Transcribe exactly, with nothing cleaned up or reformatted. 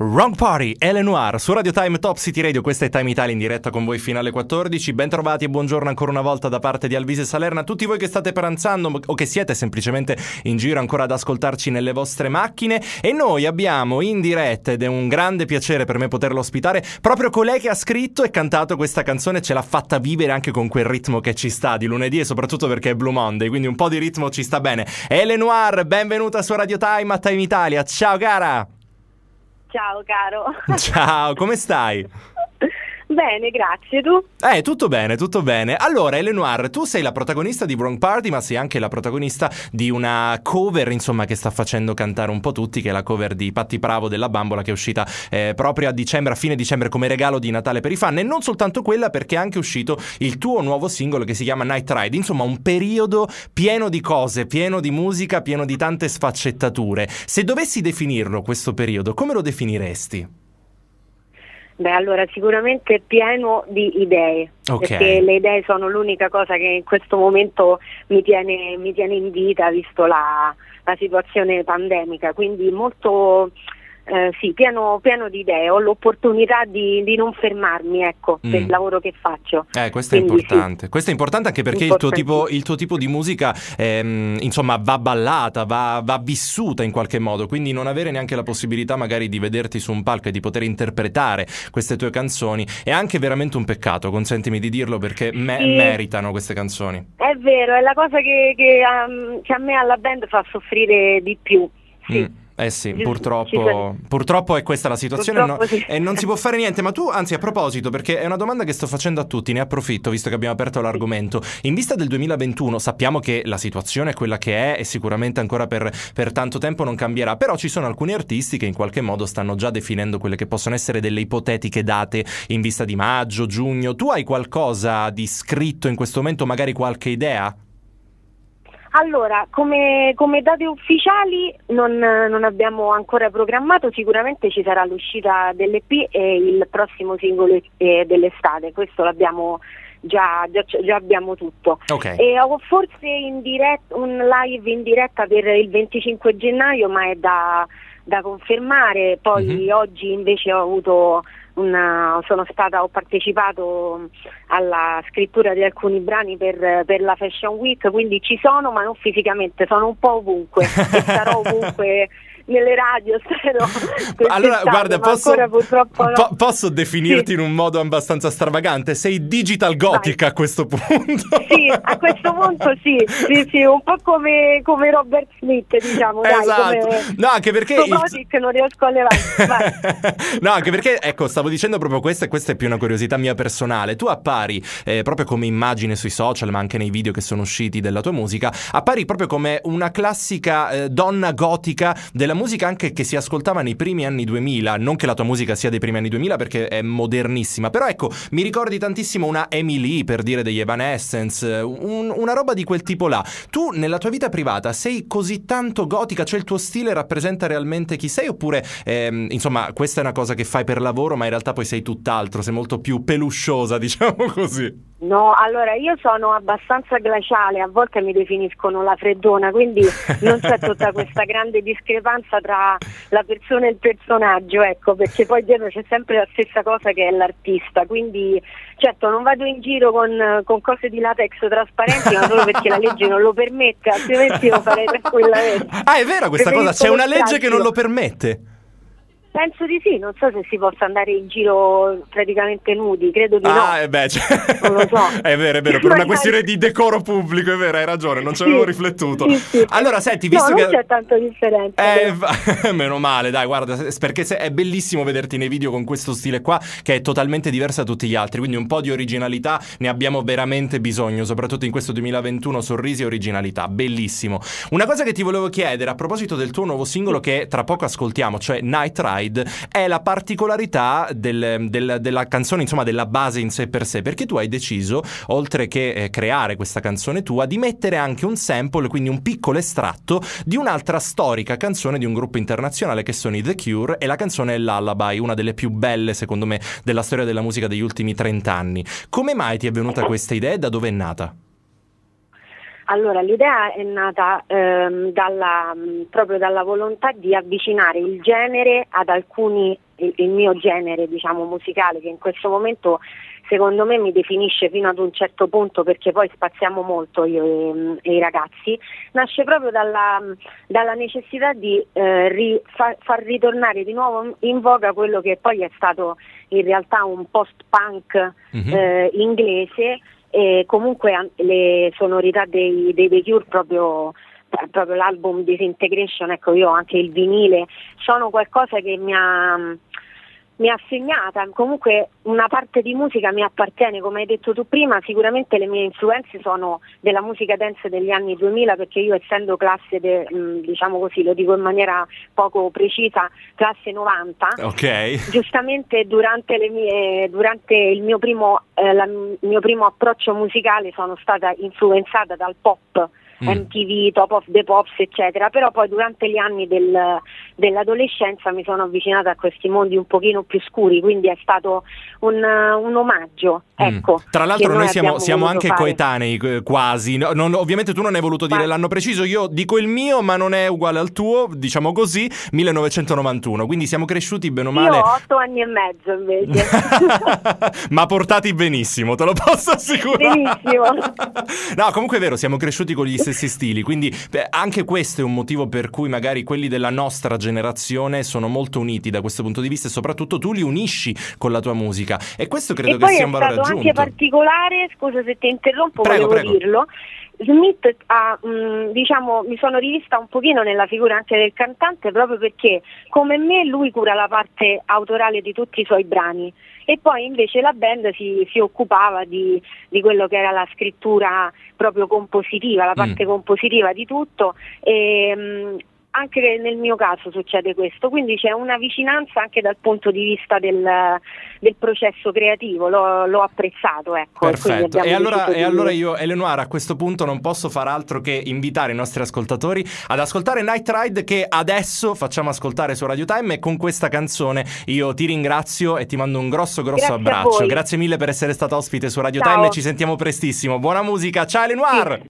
Wrong Party, Ele Noir, su Radio Time Top City Radio. Questa è Time Italia in diretta con voi fino alle quattordici. Bentrovati e buongiorno ancora una volta da parte di Alvise Salerno. Tutti voi che state pranzando o che siete semplicemente in giro ancora ad ascoltarci nelle vostre macchine. E noi abbiamo in diretta, ed è un grande piacere per me poterlo ospitare, proprio colei che ha scritto e cantato questa canzone. Ce l'ha fatta vivere anche con quel ritmo che ci sta di lunedì, e soprattutto perché è Blue Monday, quindi un po' di ritmo ci sta bene. Ele Noir, benvenuta su Radio Time a Time Italia. Ciao cara. Ciao caro. Ciao, come stai? Bene, grazie, tu? Eh, tutto bene, tutto bene. Allora, Ele Noir, tu sei la protagonista di Wrong Party, ma sei anche la protagonista di una cover, insomma, che sta facendo cantare un po' tutti, che è la cover di Patti Bravo della Bambola, che è uscita eh, proprio a dicembre, a fine dicembre, come regalo di Natale per i fan. E non soltanto quella, perché è anche uscito il tuo nuovo singolo che si chiama Night Ride. Insomma, un periodo pieno di cose, pieno di musica, pieno di tante sfaccettature. Se dovessi definirlo, questo periodo, come lo definiresti? Beh, allora sicuramente pieno di idee, okay. Perché le idee sono l'unica cosa che in questo momento mi tiene, mi tiene in vita, visto la, la situazione pandemica, quindi molto... Eh, sì, pieno, pieno di idee, ho l'opportunità di, di non fermarmi, ecco, mm. per il lavoro che faccio. Eh, questo Quindi, è importante. Sì. Questo è importante anche perché il tuo tipo, il tuo tipo di musica, ehm, insomma, va ballata, va, va vissuta in qualche modo. Quindi non avere neanche la possibilità, magari, di vederti su un palco e di poter interpretare queste tue canzoni è anche veramente un peccato. Consentimi di dirlo, perché me- sì. meritano queste canzoni. È vero, è la cosa che, che, um, che a me alla band fa soffrire di più. Sì. Mm. Eh sì, purtroppo, purtroppo è questa la situazione no, sì. E non si può fare niente. Ma tu, anzi, a proposito, perché è una domanda che sto facendo a tutti, ne approfitto visto che abbiamo aperto l'argomento. In vista del duemilaventuno sappiamo che la situazione è quella che è e sicuramente ancora per, per tanto tempo non cambierà, però ci sono alcuni artisti che in qualche modo stanno già definendo quelle che possono essere delle ipotetiche date in vista di maggio, giugno. Tu hai qualcosa di scritto in questo momento, magari qualche idea? Allora, come, come date ufficiali non, non abbiamo ancora programmato, sicuramente ci sarà l'uscita dell'E P e il prossimo singolo eh, dell'estate, questo l'abbiamo già, già, già abbiamo tutto. Okay. E ho forse in diretta, un live in diretta per il venticinque gennaio, ma è da, da confermare, poi mm-hmm. oggi invece ho avuto... Una, sono stata, ho partecipato alla scrittura di alcuni brani per, per la Fashion Week, quindi ci sono, ma non fisicamente, sono un po' ovunque e sarò ovunque nelle radio, spero. Allora guarda, posso, ancora, purtroppo no. po- posso definirti sì. in un modo abbastanza stravagante, sei digital gothica. Vai. A questo punto. Sì, a questo punto sì, sì, sì, un po' come, come Robert Smith, diciamo. Esatto. Dai, come... No, anche perché il... gothic non riesco a levare. No, anche perché, ecco, stavo dicendo proprio questo, e questa è più una curiosità mia personale. Tu appari eh, proprio come immagine sui social, ma anche nei video che sono usciti della tua musica, appari proprio come una classica eh, donna gotica della musica anche che si ascoltava nei primi anni duemila. Non che la tua musica sia dei primi anni duemila, perché è modernissima, però ecco, mi ricordi tantissimo una Emily, per dire, degli Evanescence, un, una roba di quel tipo là. Tu nella tua vita privata sei così tanto gotica, cioè il tuo stile rappresenta realmente chi sei, oppure ehm, insomma questa è una cosa che fai per lavoro, ma in realtà poi sei tutt'altro, sei molto più pelusciosa, diciamo così? No, allora io sono abbastanza glaciale, a volte mi definiscono la freddona, quindi non c'è tutta questa grande discrepanza tra la persona e il personaggio, ecco, perché poi dietro c'è sempre la stessa cosa, che è l'artista, quindi certo non vado in giro con, con cose di latex trasparenti, ma solo perché la legge non lo permette, altrimenti lo farei tranquillamente. Ah, è vera questa cosa, c'è una legge che non lo permette? Penso di sì, non so se si possa andare in giro praticamente nudi, credo di ah, no. Ah, eh beh, cioè... non lo so. È vero, è vero, per una questione di decoro pubblico, è vero, hai ragione, non ci avevo sì, riflettuto. Sì, sì. Allora, senti, visto no, che... non c'è tanta differenza. Eh, meno male, dai, guarda, perché è bellissimo vederti nei video con questo stile qua, che è totalmente diverso da tutti gli altri, quindi un po' di originalità ne abbiamo veramente bisogno, soprattutto in questo duemilaventuno, sorrisi e originalità, bellissimo. Una cosa che ti volevo chiedere, a proposito del tuo nuovo singolo che tra poco ascoltiamo, cioè Night Ride, è la particolarità del, del, della canzone, insomma della base in sé per sé, perché tu hai deciso, oltre che eh, creare questa canzone tua, di mettere anche un sample, quindi un piccolo estratto di un'altra storica canzone di un gruppo internazionale che sono i The Cure, e la canzone è Lullaby, una delle più belle secondo me della storia della musica degli ultimi trenta anni. Come mai ti è venuta questa idea e da dove è nata? Allora, l'idea è nata ehm, dalla, proprio dalla volontà di avvicinare il genere ad alcuni, il, il mio genere, diciamo, musicale, che in questo momento secondo me mi definisce fino ad un certo punto, perché poi spaziamo molto io e, e i ragazzi, nasce proprio dalla, dalla necessità di eh, ri, fa, far ritornare di nuovo in voga quello che poi è stato in realtà un post-punk mm-hmm. eh, inglese. E comunque le sonorità dei, dei The Cure, proprio, proprio l'album Disintegration, ecco, io anche il vinile, sono qualcosa che mi ha, mi ha segnata. Comunque una parte di musica mi appartiene, come hai detto tu prima. Sicuramente le mie influenze sono della musica dance degli anni duemila, perché io, essendo classe de, diciamo così, lo dico in maniera poco precisa, classe novanta, okay. Giustamente durante le mie durante il mio primo eh, la, il mio primo approccio musicale sono stata influenzata dal pop, mm. M T V, Top of the Pops, eccetera, però poi durante gli anni del, dell'adolescenza mi sono avvicinata a questi mondi un pochino più scuri, quindi è stato un, un omaggio, ecco. Mm. Tra l'altro noi, noi siamo, siamo anche fare. coetanei quasi, no, non, ovviamente tu non hai voluto dire Ma... l'anno preciso, io dico il mio, ma non è uguale al tuo, diciamo così, millenovecentonovantuno, quindi siamo cresciuti bene o male. Io ho otto anni e mezzo invece. Ma portati benissimo, te lo posso assicurare. Benissimo. No, comunque è vero, siamo cresciuti con gli stessi stili, quindi beh, anche questo è un motivo per cui magari quelli della nostra generazione sono molto uniti da questo punto di vista, e soprattutto tu li unisci con la tua musica, e questo credo e che sia un valore aggiunto. E poi è stato anche particolare, scusa se ti interrompo, prego, volevo prego. dirlo. Smith ha, mh, diciamo, mi sono rivista un pochino nella figura anche del cantante, proprio perché come me lui cura la parte autorale di tutti i suoi brani, e poi invece la band si, si occupava di, di quello che era la scrittura proprio compositiva, la parte mm. compositiva di tutto. E, mh, anche nel mio caso succede questo, quindi c'è una vicinanza anche dal punto di vista del, del processo creativo, l'ho, l'ho apprezzato, ecco. Perfetto, e, e allora, di... e allora io, Eleonora, a questo punto non posso far altro che invitare i nostri ascoltatori ad ascoltare Night Ride, che adesso facciamo ascoltare su Radio Time, e con questa canzone io ti ringrazio e ti mando un grosso grosso Grazie abbraccio. Grazie mille per essere stata ospite su Radio Ciao. Time, e ci sentiamo prestissimo. Buona musica, ciao Eleonora! Sì.